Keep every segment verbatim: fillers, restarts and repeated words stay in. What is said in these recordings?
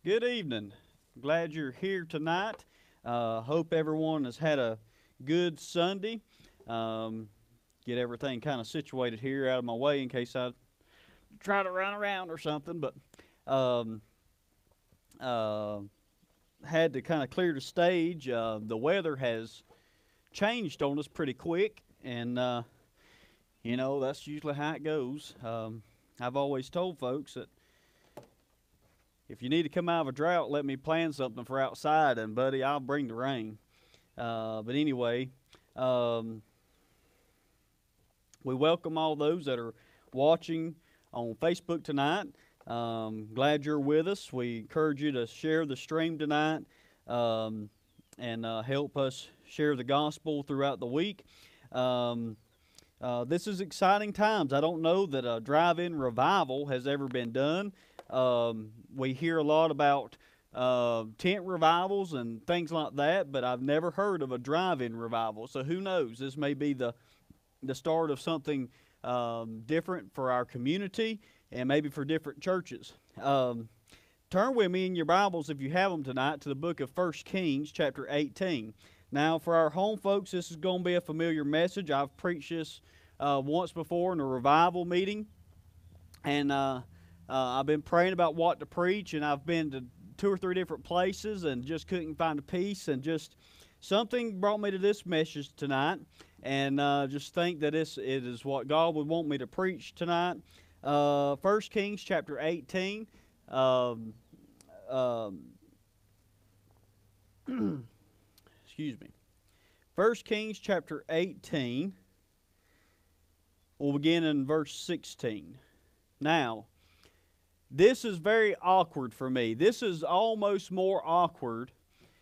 Good evening. Glad you're here tonight. Uh, hope everyone has had a good Sunday. Um, get everything kind of situated here out of my way in case I try to run around or something. But um, uh, had to kind of clear the stage. Uh, the weather has changed on us pretty quick, and uh, you know that's usually how it goes. Um, I've always told folks that if you need to come out of a drought, let me plan something for outside, and buddy, I'll bring the rain. Uh, but anyway, um, we welcome all those that are watching on Facebook tonight. Um, glad you're with us. We encourage you to share the stream tonight um, and uh, help us share the gospel throughout the week. Um, uh, this is exciting times. I don't know that a drive-in revival has ever been done. Um, we hear a lot about uh, tent revivals and things like that, but I've never heard of a drive-in revival. So who knows? This may be the the start of something um, different for our community and maybe for different churches. Um, turn with me in your Bibles, if you have them tonight, to the book of First Kings, chapter eighteen. Now, for our home folks, this is going to be a familiar message. I've preached this uh, once before in a revival meeting, and uh, uh, I've been praying about what to preach, and I've been to two or three different places and just couldn't find a piece, and just something brought me to this message tonight, and uh, just think that this it is what God would want me to preach tonight. Uh, First Kings chapter eighteen. Um, um, excuse me. First Kings chapter eighteen. We'll begin in verse sixteen. Now, this is very awkward for me. This is almost more awkward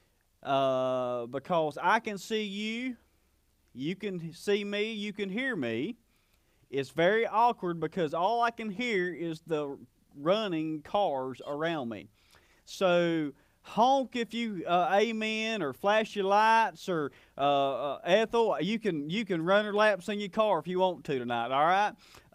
uh, because I can see you, you can see me, you can hear me. It's very awkward because all I can hear is the running cars around me. So honk if you uh, amen, or flash your lights, or uh, uh, Ethel, you can you can run her laps in your car if you want to tonight. All right,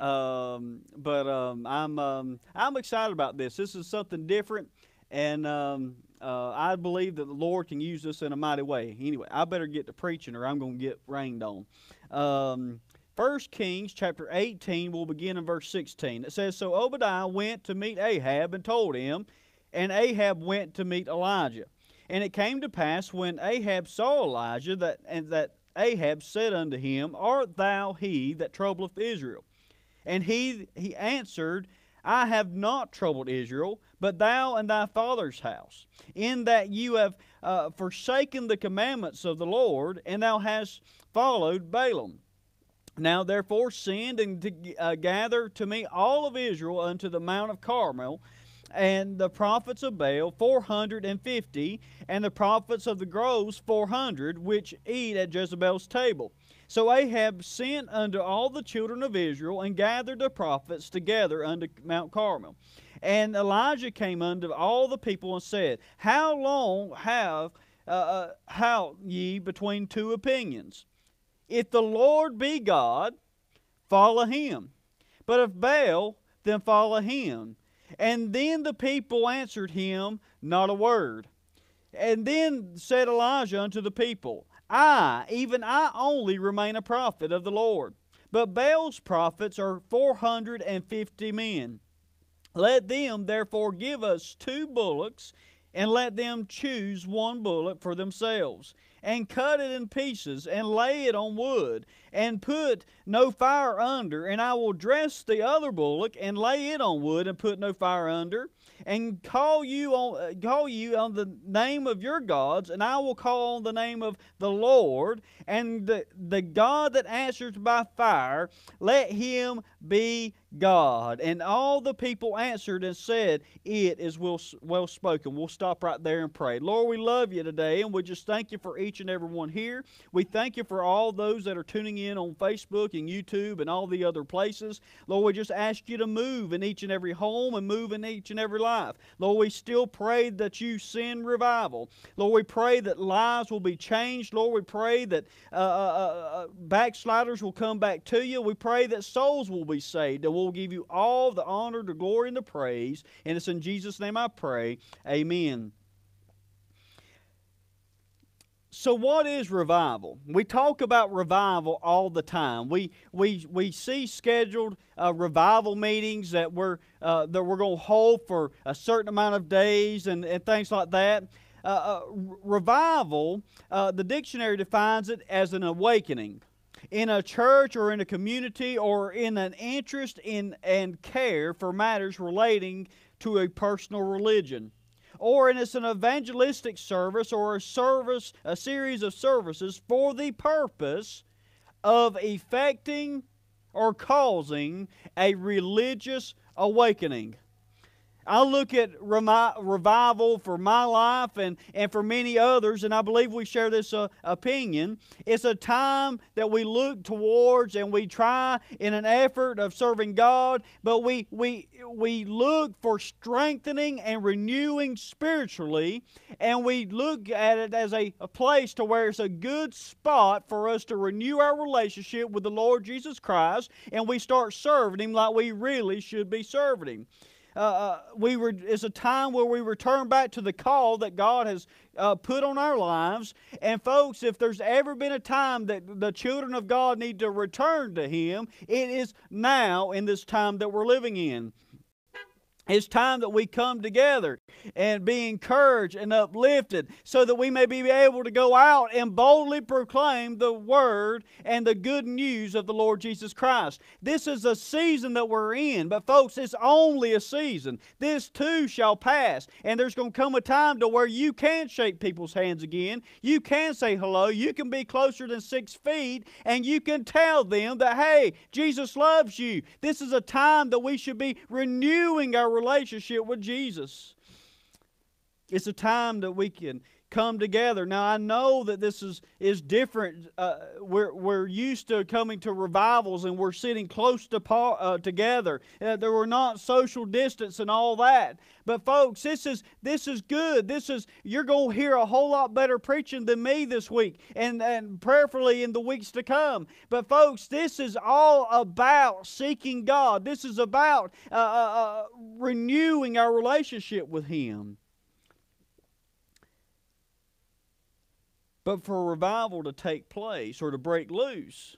um, but um, I'm um, I'm excited about this. This is something different, and um, uh, I believe that the Lord can use this in a mighty way. Anyway, I better get to preaching, or I'm going to get rained on. Um, First Kings chapter eighteen, we'll begin in verse sixteen. It says, "So Obadiah went to meet Ahab and told him, and Ahab went to meet Elijah. And it came to pass, when Ahab saw Elijah, that and that Ahab said unto him, Art thou he that troubleth Israel? And he he answered, I have not troubled Israel, but thou and thy father's house, in that you have uh, forsaken the commandments of the Lord, and thou hast followed Balaam. Now therefore send and to, uh, gather to me all of Israel unto the Mount of Carmel, and the prophets of Baal four hundred and fifty, and the prophets of the groves four hundred, which eat at Jezebel's table. So Ahab sent unto all the children of Israel, and gathered the prophets together unto Mount Carmel. And Elijah came unto all the people and said, How long have uh, uh, halt ye between two opinions? If the Lord be God, follow him. But if Baal, then follow him. And then the people answered him not a word. And then said Elijah unto the people, I, even I only, remain a prophet of the Lord. But Baal's prophets are four hundred and fifty men. Let them therefore give us two bullocks, and let them choose one bullock for themselves, and cut it in pieces, and lay it on wood, and put no fire under, and I will dress the other bullock, and lay it on wood, and put no fire under, and call you on uh, call you on the name of your gods, and I will call on the name of the Lord, and the, the God that answers by fire, let him be God. And all the people answered and said, It is well, well spoken. We'll stop right there and pray. Lord, we love you today, and we just thank you for each each and every one here. We thank you for all those that are tuning in on Facebook and YouTube and all the other places. Lord, we just ask you to move in each and every home and move in each and every life. Lord, we still pray that you send revival. Lord, we pray that lives will be changed. Lord, we pray that uh, uh, uh, backsliders will come back to you. We pray that souls will be saved, and we'll give you all the honor, the glory, and the praise. And it's in Jesus' name I pray. Amen. So what is revival? We talk about revival all the time. We we we see scheduled uh, revival meetings that we're uh, that we're going to hold for a certain amount of days and, and things like that. Uh, uh, revival, uh, the dictionary defines it as an awakening in a church or in a community or in an interest in and care for matters relating to a personal religion. Or and it's an evangelistic service or a service, a series of services for the purpose of effecting or causing a religious awakening. I look at remi- revival for my life and, and for many others, and I believe we share this uh, opinion. It's a time that we look towards and we try in an effort of serving God, but we, we, we look for strengthening and renewing spiritually, and we look at it as a, a place to where it's a good spot for us to renew our relationship with the Lord Jesus Christ, and we start serving Him like we really should be serving Him. Uh, we were, it's a time where we return back to the call that God has uh, put on our lives. And folks, if there's ever been a time that the children of God need to return to Him, it is now in this time that we're living in. It's time that we come together and be encouraged and uplifted so that we may be able to go out and boldly proclaim the Word and the good news of the Lord Jesus Christ. This is a season that we're in, but folks, it's only a season. This too shall pass, and there's going to come a time to where you can shake people's hands again. You can say hello. You can be closer than six feet, and you can tell them that, hey, Jesus loves you. This is a time that we should be renewing our relationship with Jesus. It's a time that we can come together. Now, I know that this is, is different. Uh, we're, we're used to coming to revivals and we're sitting close to uh, together. Uh, there were not social distance and all that. But folks, this is this is good. This is you're going to hear a whole lot better preaching than me this week and, and prayerfully in the weeks to come. But folks, this is all about seeking God. This is about uh, uh, renewing our relationship with Him. But for revival to take place or to break loose,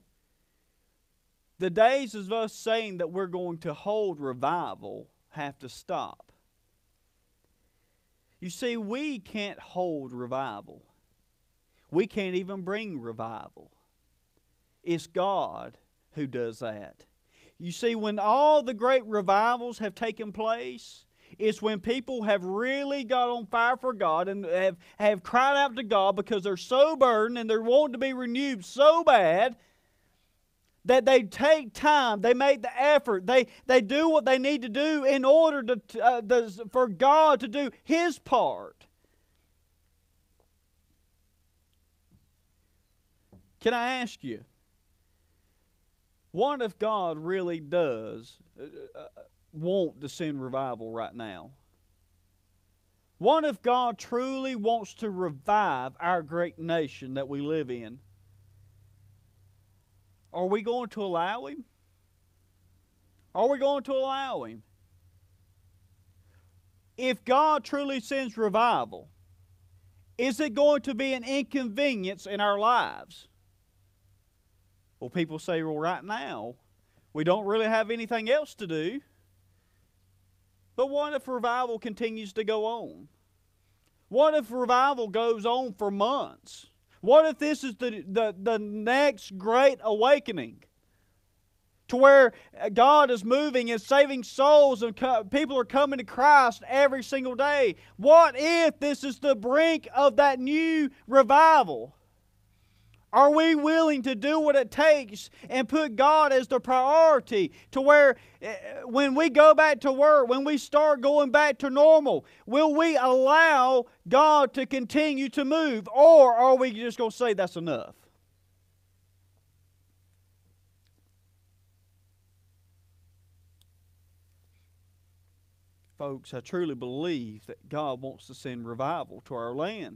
the days of us saying that we're going to hold revival have to stop. You see, we can't hold revival. We can't even bring revival. It's God who does that. You see, when all the great revivals have taken place, it's when people have really got on fire for God and have, have cried out to God because they're so burdened and they're wanting to be renewed so bad that they take time, they make the effort, they, they do what they need to do in order to, uh, the, for God to do His part. Can I ask you, what if God really does uh, uh, want to send revival right now? What if God truly wants to revive our great nation that we live in? Are we going to allow Him? Are we going to allow Him? If God truly sends revival, is it going to be an inconvenience in our lives? Well, people say, well, right now, we don't really have anything else to do. But what if revival continues to go on? What if revival goes on for months? What if this is the, the, the next great awakening? To where God is moving and saving souls and co- people are coming to Christ every single day. What if this is the brink of that new revival? Are we willing to do what it takes and put God as the priority to where uh, when we go back to work, when we start going back to normal, will we allow God to continue to move, or are we just going to say that's enough? Folks, I truly believe that God wants to send revival to our land.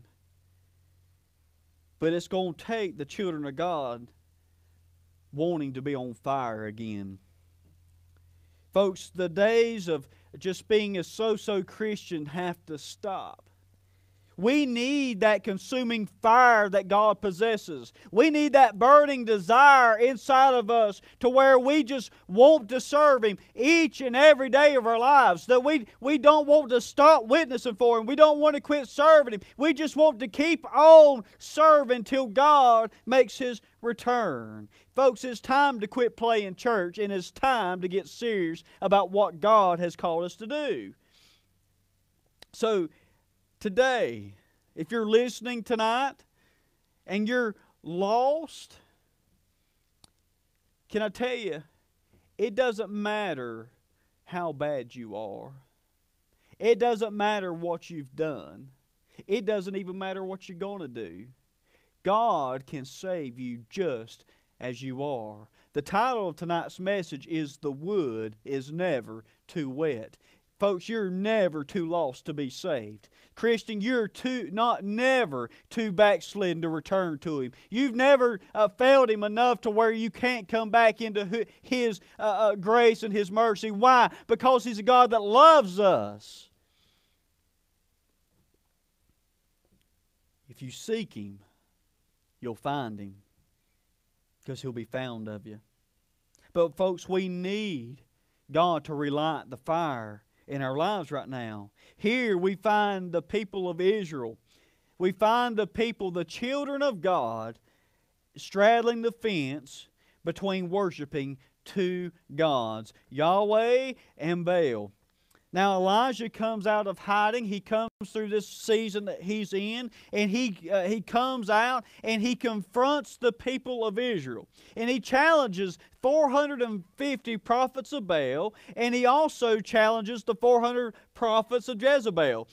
But it's going to take the children of God wanting to be on fire again. Folks, the days of just being a so-so Christian have to stop. We need that consuming fire that God possesses. We need that burning desire inside of us to where we just want to serve Him each and every day of our lives. That we, we don't want to stop witnessing for Him. We don't want to quit serving Him. We just want to keep on serving till God makes His return. Folks, it's time to quit playing church, and it's time to get serious about what God has called us to do. So, today, if you're listening tonight and you're lost, can I tell you, it doesn't matter how bad you are. It doesn't matter what you've done. It doesn't even matter what you're going to do. God can save you just as you are. The title of tonight's message is "The Wood is Never Too Wet." Folks, you're never too lost to be saved. Christian, you're too not never too backslidden to return to Him. You've never uh, failed Him enough to where you can't come back into His uh, uh, grace and His mercy. Why? Because He's a God that loves us. If you seek Him, you'll find Him, because He'll be found of you. But folks, we need God to relight the fire in our lives right now. Here we find the people of Israel. We find the people, the children of God, straddling the fence between worshiping two gods, Yahweh and Baal. Now Elijah comes out of hiding. He comes through this season that he's in, and he uh, he comes out and he confronts the people of Israel. And he challenges four hundred fifty prophets of Baal, and he also challenges the four hundred prophets of Jezebel.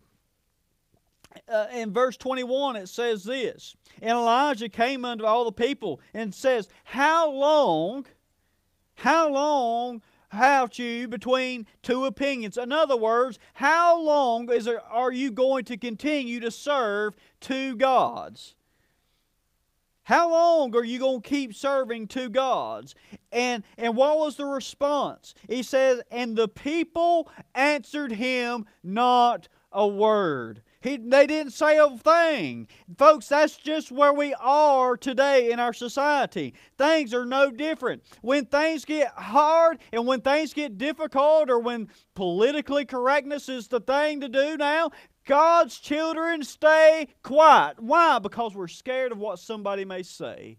Uh, in verse twenty-one it says this, "And Elijah came unto all the people and says, How long, how long have you between two opinions?" In other words, how long is there, are you going to continue to serve two gods? How long are you going to keep serving two gods? And, and what was the response? He says, "And the people answered him not a word." He, they didn't say a thing. Folks, that's just where we are today in our society. Things are no different. When things get hard and when things get difficult, or when politically correctness is the thing to do now, God's children stay quiet. Why? Because we're scared of what somebody may say.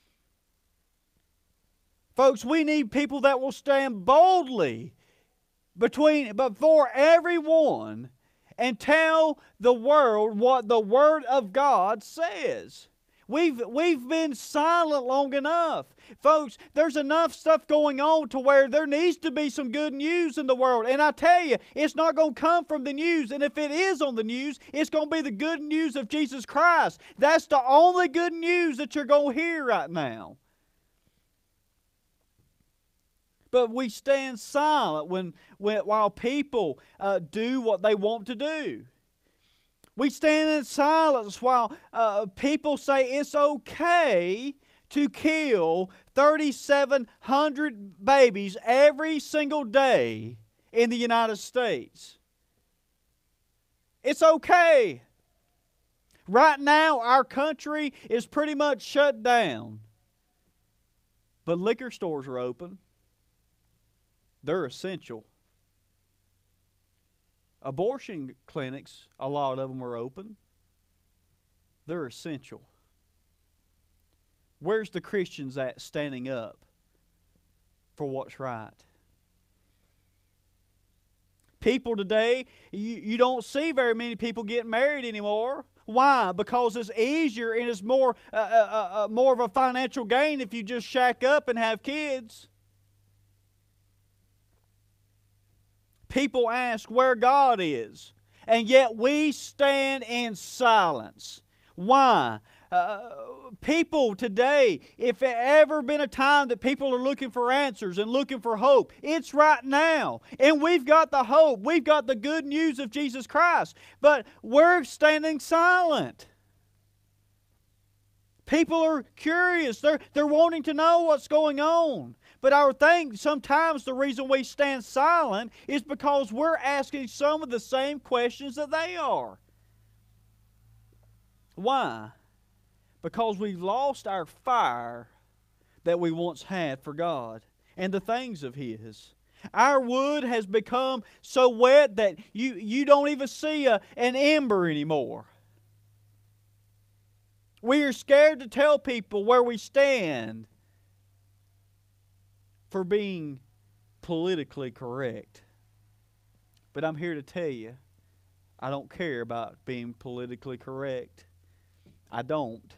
Folks, we need people that will stand boldly between, before everyone and tell the world what the Word of God says. We've, we've been silent long enough. Folks, there's enough stuff going on to where there needs to be some good news in the world. And I tell you, it's not going to come from the news. And if it is on the news, it's going to be the good news of Jesus Christ. That's the only good news that you're going to hear right now. But we stand silent when, when while people uh, do what they want to do. We stand in silence while uh, people say it's okay to kill thirty-seven hundred babies every single day in the United States. It's okay. Right now, our country is pretty much shut down. But liquor stores are open. They're essential. Abortion clinics, a lot of them are open. They're essential. Where's the Christians at standing up for what's right? People today, you, you don't see very many people getting married anymore. Why? Because it's easier and it's more, uh, uh, uh, more of a financial gain if you just shack up and have kids. People ask where God is, and yet we stand in silence. Why? Uh, people today, if there ever been a time that people are looking for answers and looking for hope, it's right now. And we've got the hope. We've got the good news of Jesus Christ. But we're standing silent. People are curious. They're, they're wanting to know what's going on. But our thing, sometimes the reason we stand silent is because we're asking some of the same questions that they are. Why? Because we've lost our fire that we once had for God and the things of His. Our wood has become so wet that you, you don't even see a, an ember anymore. We are scared to tell people where we stand for being politically correct. But I'm here to tell you, I don't care about being politically correct. I don't.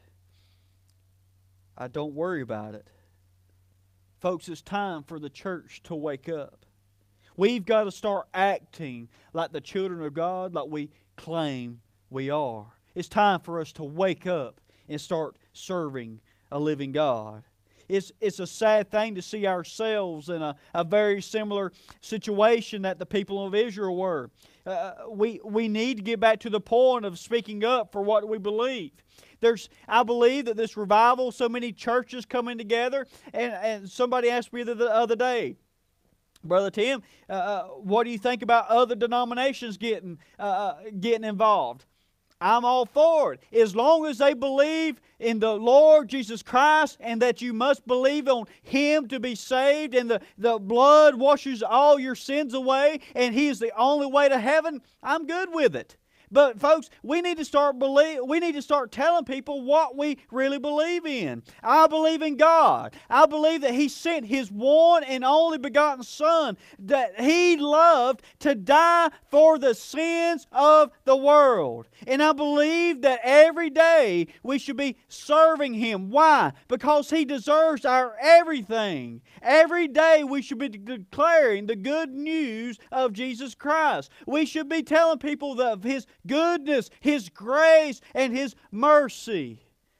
I don't worry about it. Folks, it's time for the church to wake up. We've got to start acting like the children of God, like we claim we are. It's time for us to wake up and start serving a living God. It's, it's a sad thing to see ourselves in a, a very similar situation that the people of Israel were. Uh, we, we need to get back to the point of speaking up for what we believe. There's, I believe that this revival, so many churches coming together, and, and somebody asked me the, the other day, Brother Tim, uh, what do you think about other denominations getting, uh, getting involved? I'm all for it. As long as they believe in the Lord Jesus Christ and that you must believe on Him to be saved and the, the blood washes all your sins away and He is the only way to heaven, I'm good with it. But folks, we need to start believe. We need to start telling people what we really believe in. I believe in God. I believe that He sent His one and only begotten Son that He loved to die for the sins of the world. And I believe that every day we should be serving Him. Why? Because He deserves our everything. Every day we should be declaring the good news of Jesus Christ. We should be telling people of His goodness, His grace, and His mercy.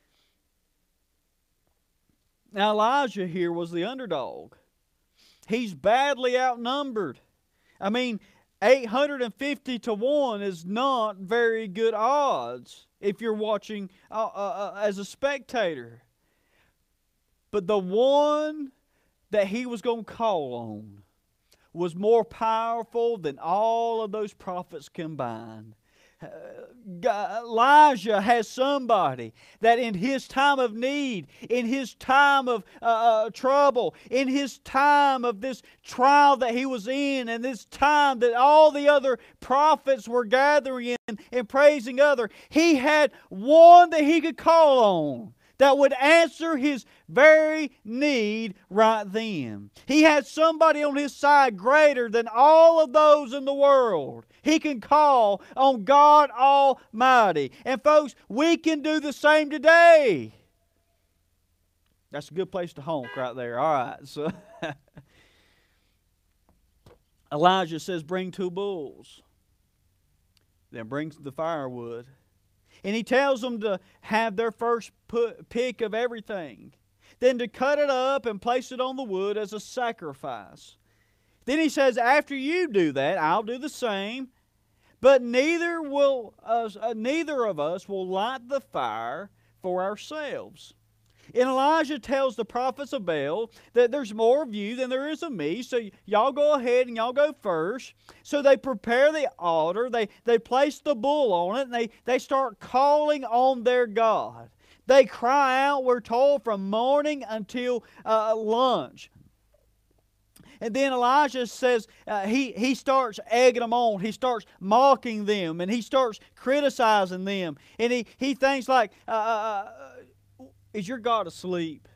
Now Elijah here was the underdog. He's badly outnumbered. I mean, eight hundred fifty to one is not very good odds if you're watching uh, uh, as a spectator. But the one that he was going to call on was more powerful than all of those prophets combined. Uh, Elijah has somebody that in his time of need, in his time of uh, uh, trouble, in his time of this trial that he was in, and this time that all the other prophets were gathering in and praising other, he had one that he could call on that would answer his very need right then. He had somebody on his side greater than all of those in the world. He can call on God Almighty. And folks, we can do the same today. That's a good place to honk right there. All right. So Elijah says, bring two bulls. Then brings the firewood. And he tells them to have their first put, pick of everything. Then to cut it up and place it on the wood as a sacrifice. Then he says, after you do that, I'll do the same. But neither will us, uh, neither of us will light the fire for ourselves. And Elijah tells the prophets of Baal that there's more of you than there is of me, so y'all go ahead and y'all go first. So they prepare the altar, they, they place the bull on it, and they, they start calling on their God. They cry out, we're told, from morning until uh, lunch. And then Elijah says, uh, he, he starts egging them on. He starts mocking them, and he starts criticizing them. And he, he thinks like, uh, uh, is your God asleep?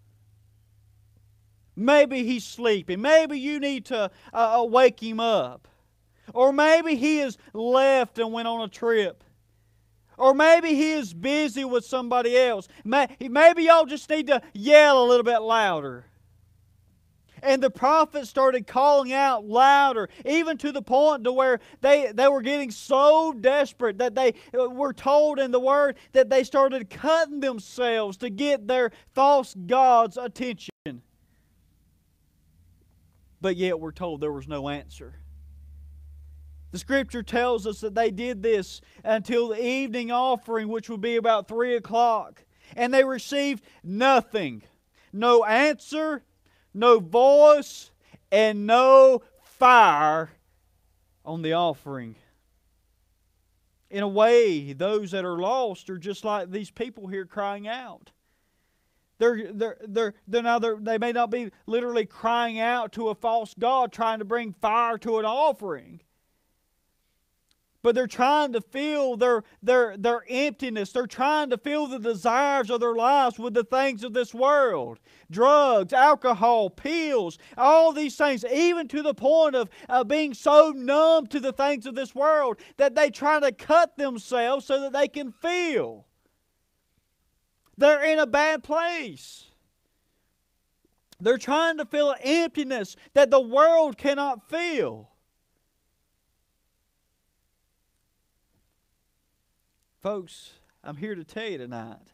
Maybe he's sleeping. Maybe you need to uh, wake him up. Or maybe he has left and went on a trip. Or maybe he is busy with somebody else. Maybe y'all just need to yell a little bit louder. And the prophet started calling out louder, even to the point to where they, they were getting so desperate that they were told in the Word that they started cutting themselves to get their false gods' attention. But yet we're told there was no answer. The Scripture tells us that they did this until the evening offering, which would be about three o'clock. And they received nothing. No answer, no voice, and no fire on the offering. In a way, those that are lost are just like these people here crying out. They're, they're, they're, they're now they're, they may not be literally crying out to a false god, trying to bring fire to an offering. But they're trying to fill their, their, their emptiness. They're trying to fill the desires of their lives with the things of this world. Drugs, alcohol, pills, all these things, even to the point of uh, being so numb to the things of this world that they try to cut themselves so that they can feel. They're in a bad place. They're trying to fill an emptiness that the world cannot fill. Folks, I'm here to tell you tonight,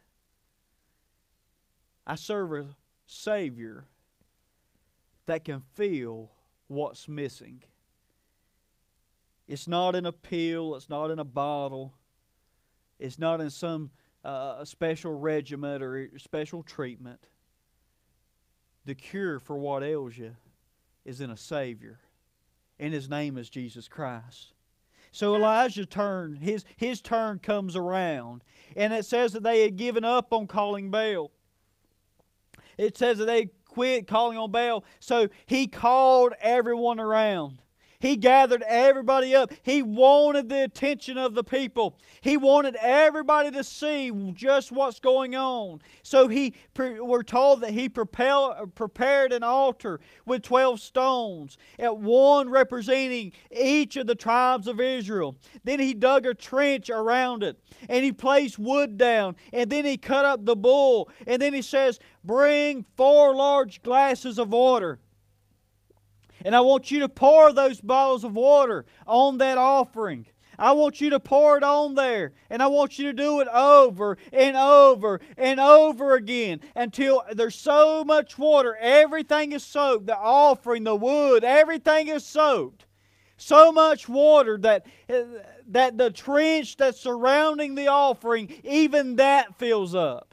I serve a Savior that can feel what's missing. It's not in a pill, it's not in a bottle, it's not in some uh, special regimen or special treatment. The cure for what ails you is in a Savior, and His name is Jesus Christ. So Elijah's turn, his, his turn comes around. And it says that they had given up on calling Baal. It says that they quit calling on Baal. So he called everyone around. He gathered everybody up. He wanted the attention of the people. He wanted everybody to see just what's going on. So he, we're told that he prepared an altar with twelve stones, at one representing each of the tribes of Israel. Then he dug a trench around it, and he placed wood down, and then he cut up the bull, and then he says, "Bring four large glasses of water. And I want you to pour those bottles of water on that offering. I want you to pour it on there. And I want you to do it over and over and over again until there's so much water. Everything is soaked. The offering, the wood, everything is soaked. So much water that, that the trench that's surrounding the offering, even that fills up."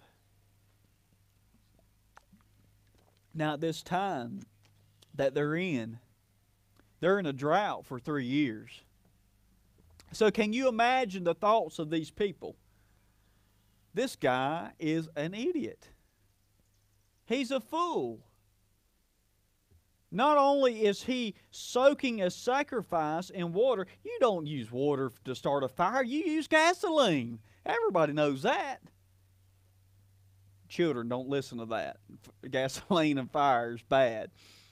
Now at this time that they're in, they're in a drought for three years. So can you imagine the thoughts of these people? This guy is an idiot. He's a fool. Not only is he soaking a sacrifice in water, you don't use water to start a fire, you use gasoline. Everybody knows that. Children, don't listen to that. Gasoline and fire is bad.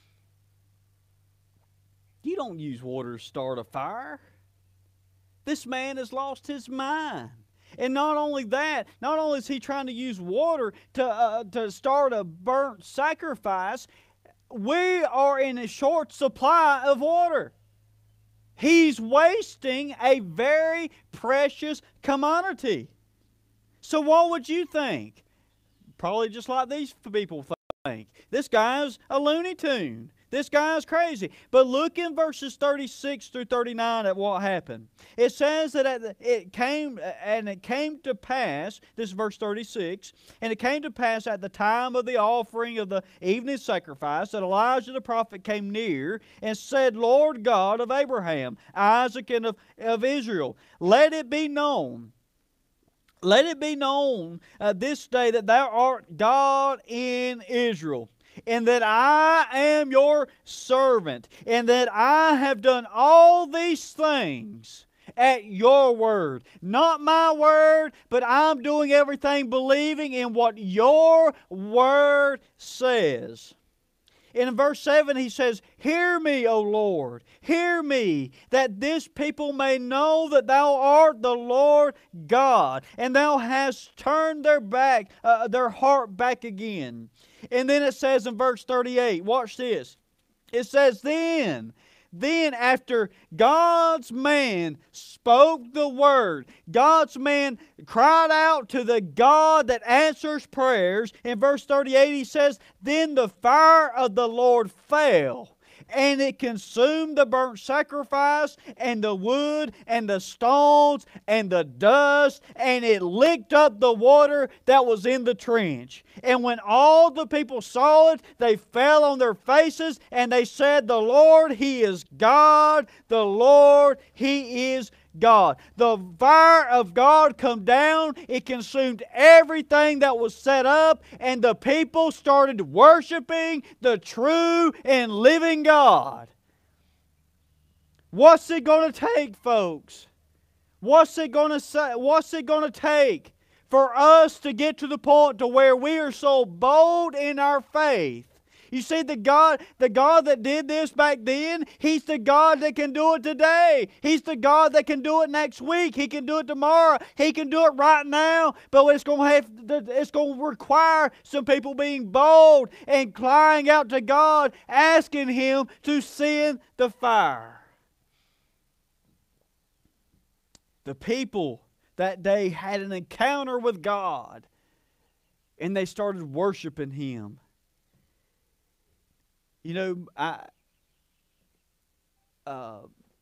You don't use water to start a fire. This man has lost his mind. And not only that, not only is he trying to use water to, uh, to start a burnt sacrifice, we are in a short supply of water. He's wasting a very precious commodity. So what would you think? Probably just like these people think. This guy's a Looney Tune. This guy's crazy. But look in verses thirty-six through thirty-nine at what happened. It says that at the, it came and it came to pass, this is verse thirty-six, and it came to pass at the time of the offering of the evening sacrifice that Elijah the prophet came near and said, "Lord God of Abraham, Isaac, and of, of Israel, let it be known, let it be known uh, this day that thou art God in Israel, and that I am your servant, and that I have done all these things at your word." Not my word, but I'm doing everything believing in what your word says. in verse seven he says, "Hear me, O Lord, hear me, that this people may know that Thou art the Lord God, and Thou hast turned their back, uh, their heart back again." And then it says in verse thirty-eight, watch this. It says, Then, then after God's man spoke the word, God's man cried out to the God that answers prayers. In verse thirty-eight he says, "Then the fire of the Lord fell, and it consumed the burnt sacrifice, and the wood, and the stones, and the dust, and it licked up the water that was in the trench. And when all the people saw it, they fell on their faces, and they said, The Lord, He is God, the Lord, He is God." The fire of God come down, it consumed everything that was set up, and the people started worshiping the true and living God. What's it going to take, folks? What's it going to say? What's it going to take for us to get to the point to where we are so bold in our faith? You see, the God, the God that did this back then, He's the God that can do it today. He's the God that can do it next week. He can do it tomorrow. He can do it right now. But it's going to have, it's going to require some people being bold and crying out to God, asking Him to send the fire. The people that day had an encounter with God, and they started worshiping Him. You know, I, uh,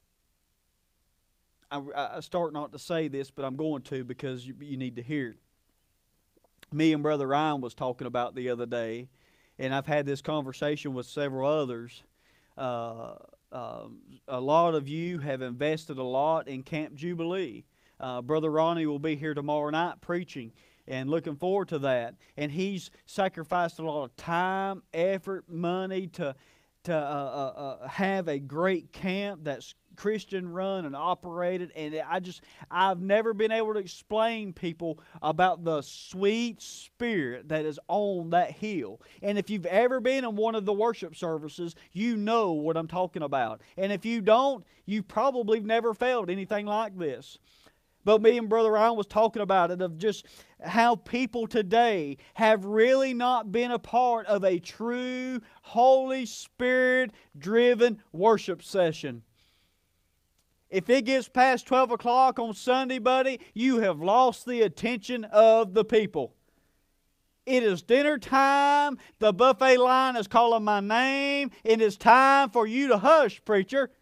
I, I start not to say this, but I'm going to because you, you need to hear it. Me and Brother Ryan was talking about the other day, and I've had this conversation with several others. Uh, uh, a lot of you have invested a lot in Camp Jubilee. Uh, Brother Ronnie will be here tomorrow night preaching, and looking forward to that. And he's sacrificed a lot of time, effort, money to to uh, uh, uh, have a great camp that's Christian run and operated. And I just I've never been able to explain people about the sweet spirit that is on that hill. And if you've ever been in one of the worship services, you know what I'm talking about. And if you don't, you probably never felt anything like this. But me and Brother Ryan was talking about it, of just how people today have really not been a part of a true Holy Spirit-driven worship session. If it gets past twelve o'clock on Sunday, buddy, you have lost the attention of the people. It is dinner time. The buffet line is calling my name. It is time for you to hush, preacher.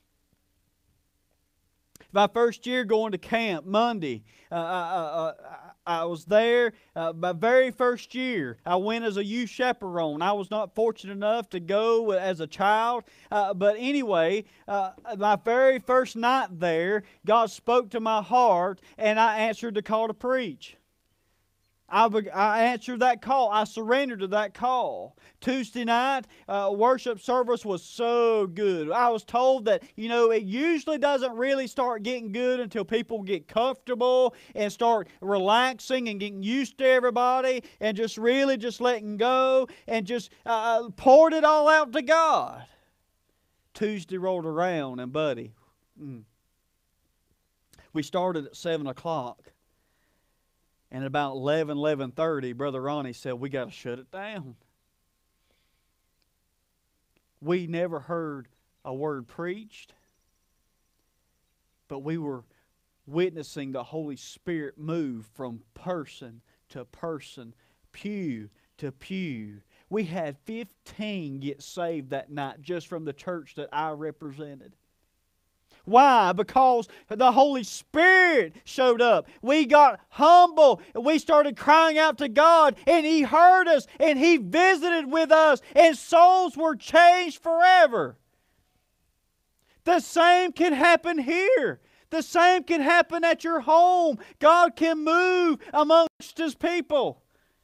My first year going to camp, Monday, uh, I, I, I was there. Uh, my very first year, I went as a youth chaperone. I was not fortunate enough to go as a child. Uh, but anyway, uh, my very first night there, God spoke to my heart, and I answered the call to preach. I, I answered that call. I surrendered to that call. Tuesday night, uh, worship service was so good. I was told that, you know, it usually doesn't really start getting good until people get comfortable and start relaxing and getting used to everybody and just really just letting go and just uh, poured it all out to God. Tuesday rolled around, and buddy, mm, we started at seven o'clock. And at about eleven, eleven thirty, Brother Ronnie said, we got to shut it down. We never heard a word preached, but we were witnessing the Holy Spirit move from person to person, pew to pew. We had fifteen get saved that night just from the church that I represented. Why? Because the Holy Spirit showed up. We got humble, and we started crying out to God, and He heard us, and He visited with us, and souls were changed forever. The same can happen here. The same can happen at your home. God can move amongst His people.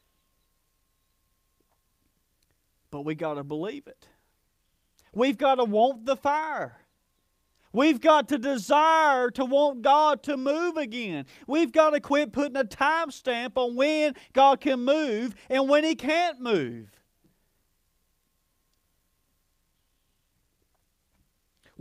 But we got to believe it. We've got to want the fire. We've got to desire to want God to move again. We've got to quit putting a time stamp on when God can move and when He can't move.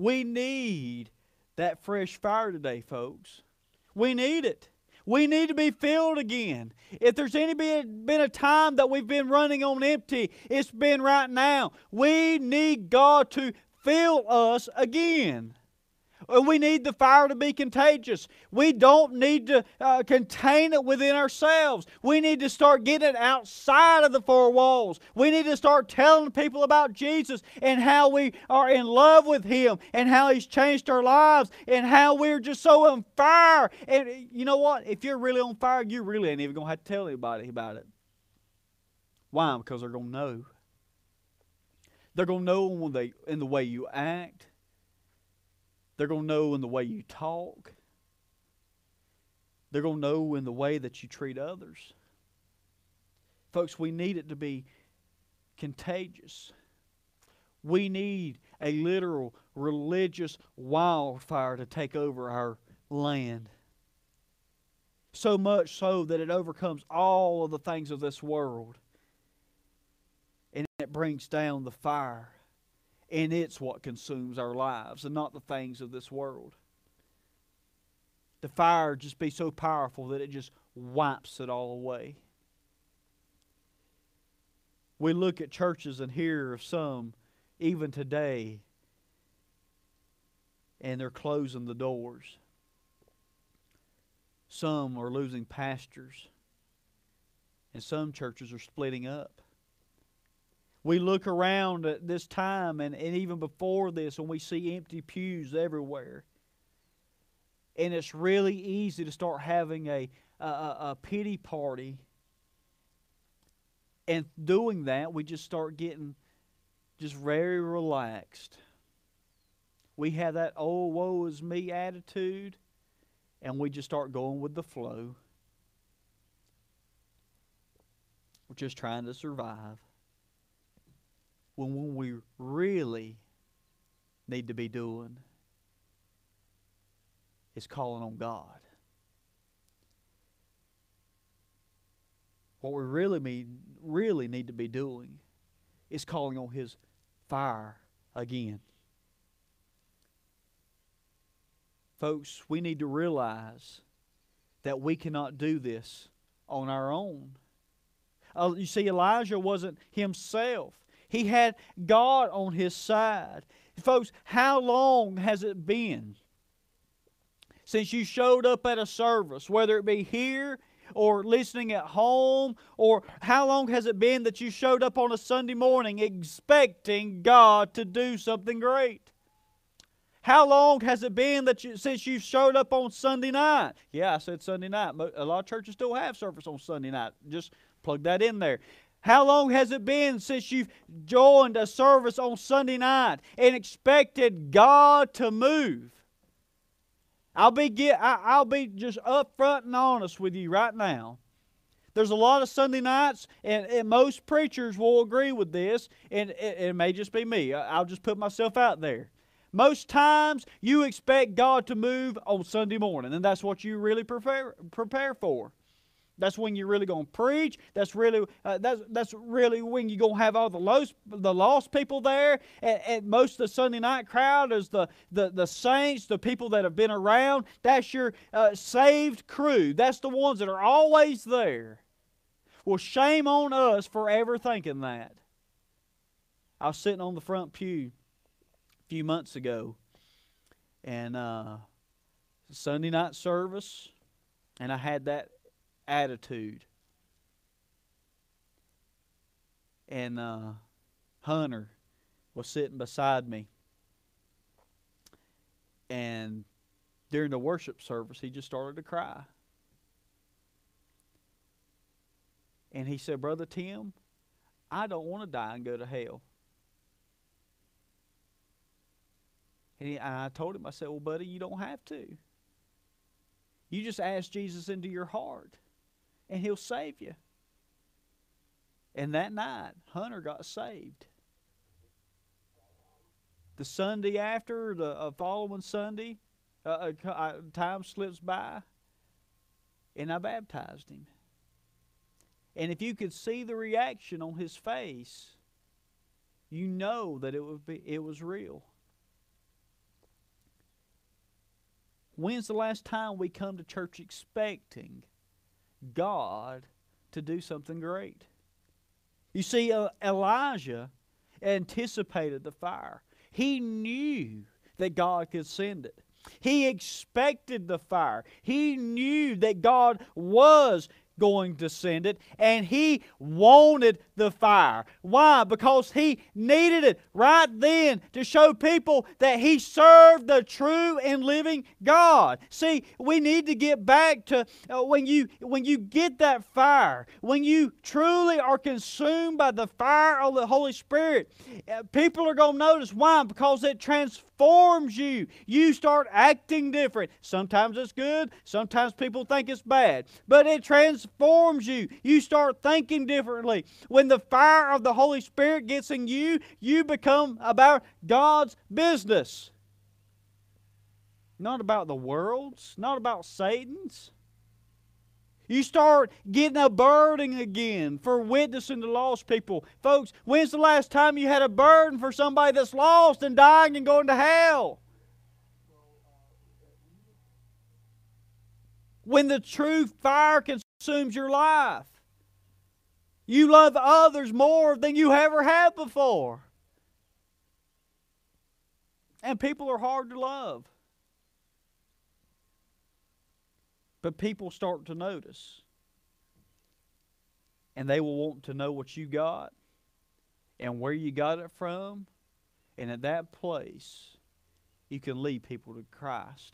We need that fresh fire today, folks. We need it. We need to be filled again. If there's any been, been a time that we've been running on empty, it's been right now. We need God to fill us again. We need the fire to be contagious. We don't need to uh, contain it within ourselves. We need to start getting it outside of the four walls. We need to start telling people about Jesus and how we are in love with Him and how He's changed our lives and how we're just so on fire. And you know what? If you're really on fire, you really ain't even going to have to tell anybody about it. Why? Because they're going to know. They're going to know when they, in the way you act. They're going to know in the way you talk. They're going to know in the way that you treat others. Folks, we need it to be contagious. We need a literal religious wildfire to take over our land. So much so that it overcomes all of the things of this world. And it brings down the fire. And it's what consumes our lives and not the things of this world. The fire just be so powerful that it just wipes it all away. We look at churches and hear of some, even today, and they're closing the doors. Some are losing pastors. And some churches are splitting up. We look around at this time and, and even before this and we see empty pews everywhere. And it's really easy to start having a, a, a pity party. And doing that, we just start getting just very relaxed. We have that, oh, woe is me attitude. And we just start going with the flow. We're just trying to survive. When what we really need to be doing is calling on God. What we really need, really need to be doing is calling on His fire again. Folks, we need to realize that we cannot do this on our own. Uh, you see, Elijah wasn't himself. He had God on his side. Folks, how long has it been since you showed up at a service, whether it be here or listening at home, or how long has it been that you showed up on a Sunday morning expecting God to do something great? How long has it been that you, since you showed up on Sunday night? Yeah, I said Sunday night. A lot of churches still have service on Sunday night. Just plug that in there. How long has it been since you've joined a service on Sunday night and expected God to move? I'll be get, I'll be just upfront and honest with you right now. There's a lot of Sunday nights, and, and most preachers will agree with this, and it, it may just be me. I'll just put myself out there. Most times, you expect God to move on Sunday morning, and that's what you really prepare, prepare for. That's when you're really going to preach. That's really uh, that's that's really when you're going to have all the lost, the lost people there. And, and most of the Sunday night crowd is the, the, the saints, the people that have been around. That's your uh, saved crew. That's the ones that are always there. Well, shame on us for ever thinking that. I was sitting on the front pew a few months ago, and uh, Sunday night service, and I had that attitude. And uh, Hunter was sitting beside me. And during the worship service, he just started to cry. And he said, Brother Tim, I don't want to die and go to hell. And, he, and I told him, I said, well, buddy, you don't have to. You just ask Jesus into your heart, and He'll save you. And that night, Hunter got saved. The Sunday after, the uh, following Sunday, uh, uh, time slips by, and I baptized him. And if you could see the reaction on his face, you know that it would be it was real. When's the last time we come to church expecting God to do something great? You see, uh, Elijah anticipated the fire. He knew that God could send it. He expected the fire. He knew that God was going to send it, and he wanted the fire. Why? Because he needed it right then to show people that he served the true and living God. See, we need to get back to uh, when you when you get that fire, when you truly are consumed by the fire of the Holy Spirit, uh, people are going to notice. Why? Because it transforms you. You start acting different. Sometimes it's good, sometimes people think it's bad, but it transforms you. You start thinking differently. When the fire of the Holy Spirit gets in you, you become about God's business. Not about the world's, not about Satan's. You start getting a burden again for witnessing to lost people. Folks, when's the last time you had a burden for somebody that's lost and dying and going to hell? When the true fire consumes your life. You love others more than you ever have before. And people are hard to love. But people start to notice. And they will want to know what you got and where you got it from. And at that place, you can lead people to Christ.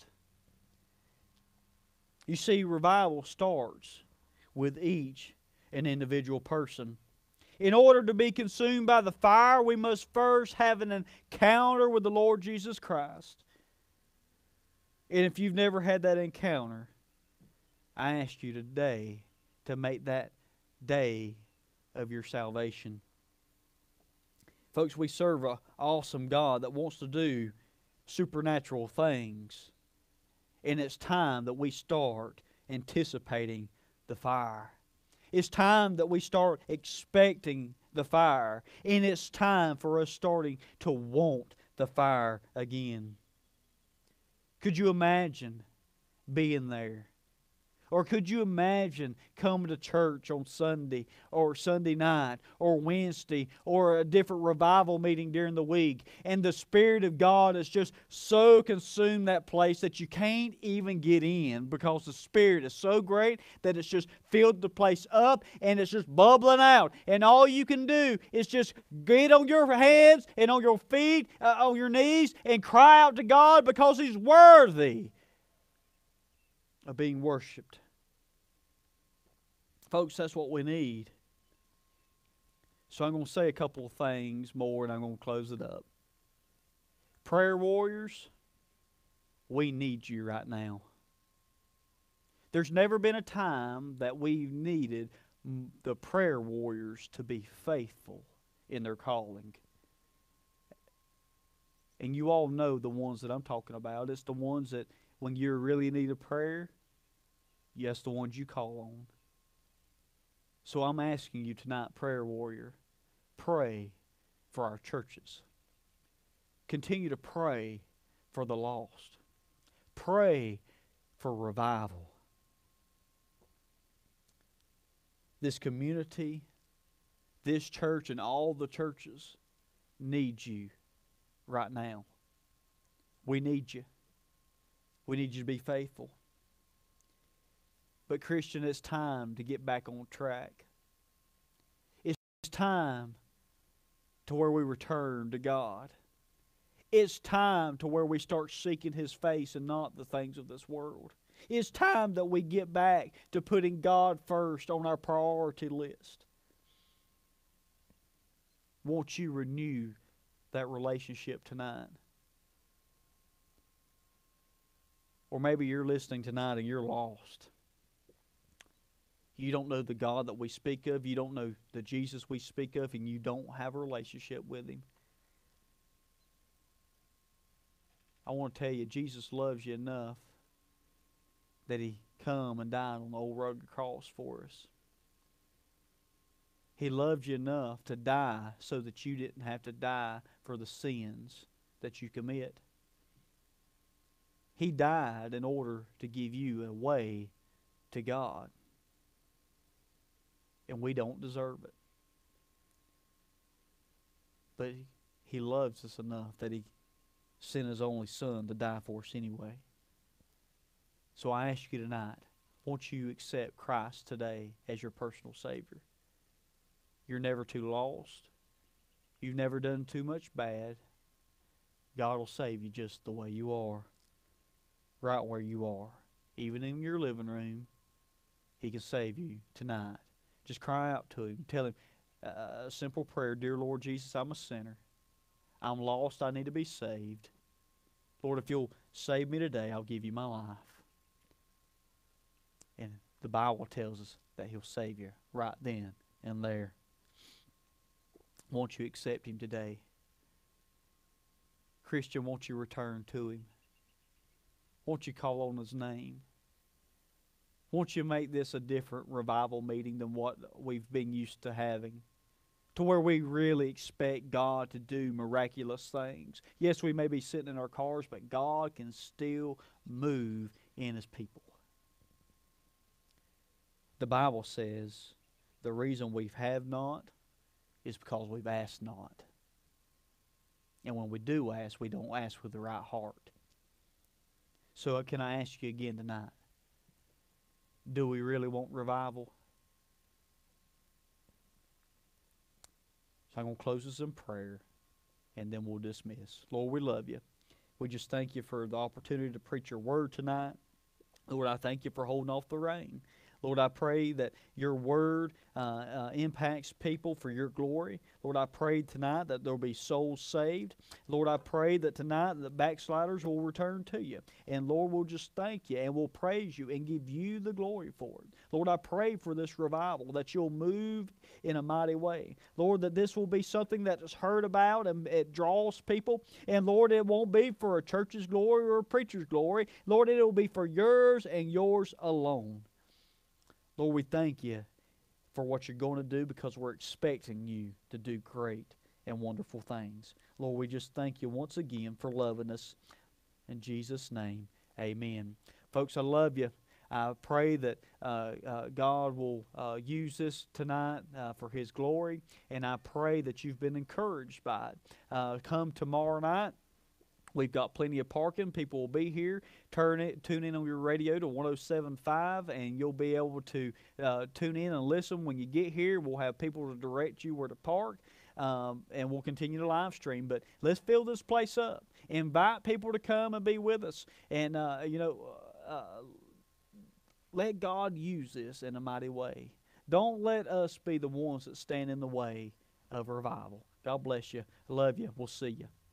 You see, revival starts with each an individual person. In order to be consumed by the fire, we must first have an encounter with the Lord Jesus Christ. And if you've never had that encounter, I ask you today to make that day of your salvation. Folks, we serve an awesome God that wants to do supernatural things. And it's time that we start anticipating the fire. It's time that we start expecting the fire. And it's time for us starting to want the fire again. Could you imagine being there? Or could you imagine coming to church on Sunday or Sunday night or Wednesday or a different revival meeting during the week, and the Spirit of God has just so consumed that place that you can't even get in because the Spirit is so great that it's just filled the place up and it's just bubbling out. And all you can do is just get on your hands and on your feet, uh, on your knees, and cry out to God because He's worthy of being worshiped. Folks, that's what we need. So I'm going to say a couple of things more and I'm going to close it up. Prayer warriors, we need you right now. There's never been a time that we've needed the prayer warriors to be faithful in their calling. And you all know the ones that I'm talking about. It's the ones that when you really need a prayer, yes, the ones you call on. So I'm asking you tonight, prayer warrior, pray for our churches. Continue to pray for the lost. Pray for revival. This community, this church, and all the churches need you right now. We need you. We need you to be faithful. But Christian, it's time to get back on track. It's time to where we return to God. It's time to where we start seeking His face and not the things of this world. It's time that we get back to putting God first on our priority list. Won't you renew that relationship tonight? Or maybe you're listening tonight and you're lost. You don't know the God that we speak of. You don't know the Jesus we speak of, and you don't have a relationship with Him. I want to tell you, Jesus loves you enough that He come and died on the old rugged cross for us. He loved you enough to die so that you didn't have to die for the sins that you commit. He died in order to give you a way to God. And we don't deserve it. But He loves us enough that He sent His only Son to die for us anyway. So I ask you tonight, won't you accept Christ today as your personal Savior? You're never too lost. You've never done too much bad. God will save you just the way you are. Right where you are. Even in your living room, He can save you tonight. Just cry out to Him. Tell Him uh, a simple prayer. Dear Lord Jesus, I'm a sinner. I'm lost. I need to be saved. Lord, if You'll save me today, I'll give You my life. And the Bible tells us that He'll save you right then and there. Won't you accept Him today? Christian, won't you return to Him? Won't you call on His name? Won't you make this a different revival meeting than what we've been used to having? To where we really expect God to do miraculous things. Yes, we may be sitting in our cars, but God can still move in His people. The Bible says the reason we have not is because we've asked not. And when we do ask, we don't ask with the right heart. So can I ask you again tonight? Do we really want revival? So I'm going to close this in prayer, and then we'll dismiss. Lord, we love You. We just thank You for the opportunity to preach Your word tonight. Lord, I thank You for holding off the rain. Lord, I pray that Your word uh, uh, impacts people for Your glory. Lord, I pray tonight that there will be souls saved. Lord, I pray that tonight the backsliders will return to You. And Lord, we'll just thank You and we'll praise You and give You the glory for it. Lord, I pray for this revival, that You'll move in a mighty way. Lord, that this will be something that is heard about and it draws people. And Lord, it won't be for a church's glory or a preacher's glory. Lord, it will be for Yours and Yours alone. Lord, we thank You for what You're going to do because we're expecting You to do great and wonderful things. Lord, we just thank You once again for loving us. In Jesus' name, amen. Folks, I love you. I pray that uh, uh, God will uh, use this tonight uh, for His glory, and I pray that you've been encouraged by it. Uh, come tomorrow night. We've got plenty of parking. People will be here. Turn it, tune in on your radio to one oh seven point five, and you'll be able to uh, tune in and listen when you get here. We'll have people to direct you where to park, um, and we'll continue to live stream. But let's fill this place up. Invite people to come and be with us. And, uh, you know, uh, let God use this in a mighty way. Don't let us be the ones that stand in the way of revival. God bless you. Love you. We'll see you.